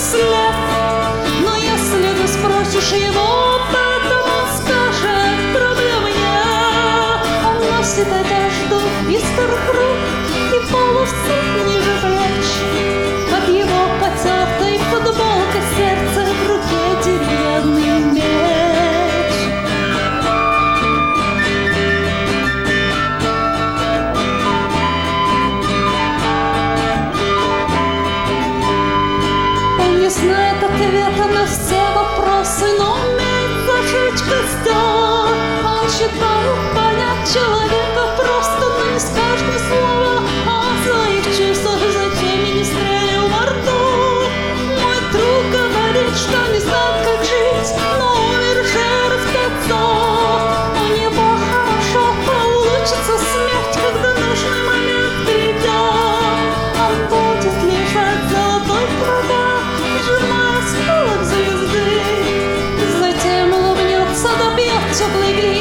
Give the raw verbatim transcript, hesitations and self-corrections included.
след. Но если ты спросишь его, потом он скажет: проблем нет. Он носит одежду из старых рук и полосы ниже плеч. Под его потертой футболкой сердце, в руке деревянный меч. Он не знает ответа на все вопросы, но умеет зажечь костер. Он считает понять человека просто, но не скажет ни слова о своих чувствах, затем и не стрелил во рту. Мой друг говорит, что не знает, как жить, но умер уже раз пятьсот. У него хорошо получится смерть, когда нужный момент придет. Он будет лежать в золотой кругах, сжимая осколок звезды, затем улыбнется, добьет теплой грехи.